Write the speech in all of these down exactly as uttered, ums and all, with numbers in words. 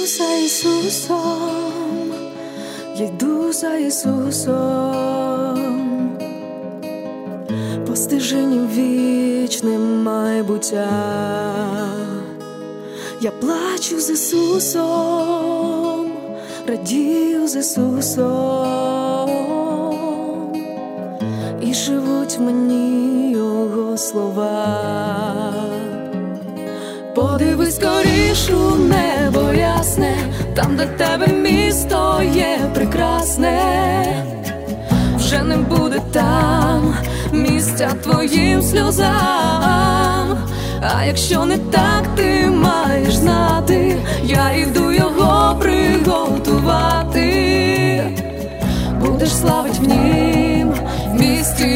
за Ісусом, я йду за Ісусом, по стежині вічним майбуття. Я плачу з Ісусом, радію з Ісусом, і живуть в мені Його слова. Подивись скоріш у небо ясне, там, де тебе місто є прекрасне. Вже не буде там місця твоїм сльозам. А якщо не так, ти маєш знати, я йду його приготувати. Будеш славить в нім, в місті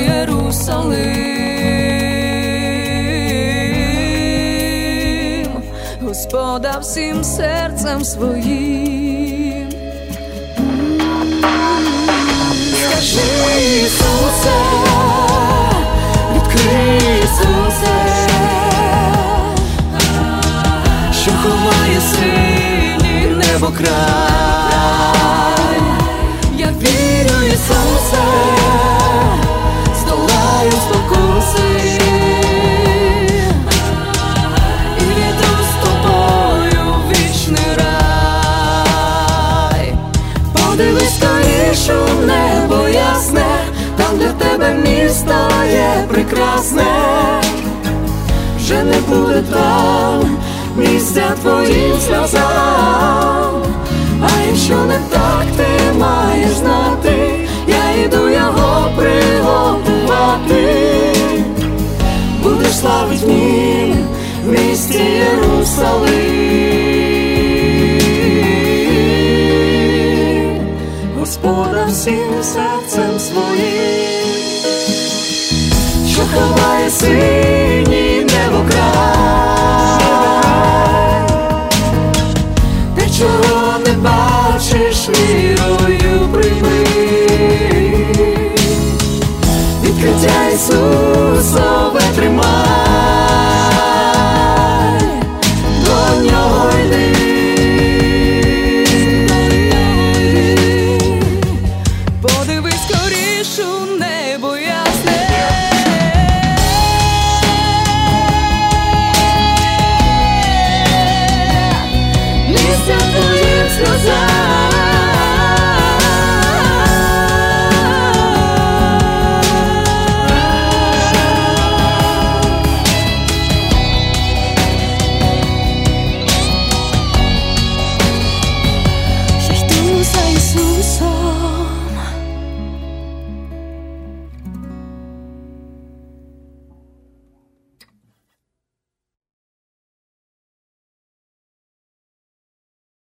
Єрусалим, Господа всім серцем своїм. Скажи, Ісусе, відкрий Ісусе, що ховає синій небокрай. Я вірю, Ісусе, здолаю спокуси і війду з тобою в вічний рай. Подивись скоріш у небо ясне, там для тебе місто є прекрасне. Вже не буде там місця твоїм сльозам. А якщо не так, ти маєш знати, я йду його приготувати. Будеш славить в нім, в місті Єрусалим, Господа всім серцем своїм, що ховає синій небокрай. Ти чого не бачиш, вірою прийми відкриття Ісусове, тримай, до нього йди. Подивись скоріш у небо ясне, місця твоїм сльозам. Я йду за Ісусом,